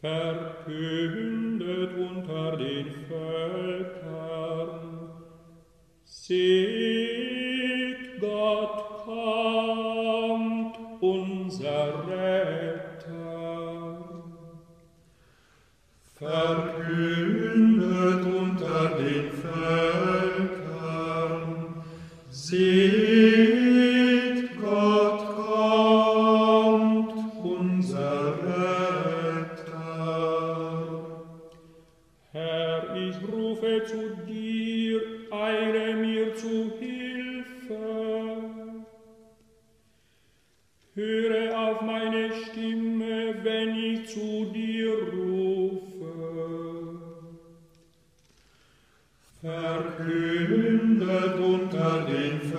verkündet unter den Völkern. Seht, Gott kommt, unser Retter. Verkündet unter den Völkern. Seht, Gott kommt, unser Retter. Herr, ich rufe zu dir, eile mir zu Hilfe. Höre auf meine Stimme, wenn ich zu dir rufe. Verkündet unter den Völkern.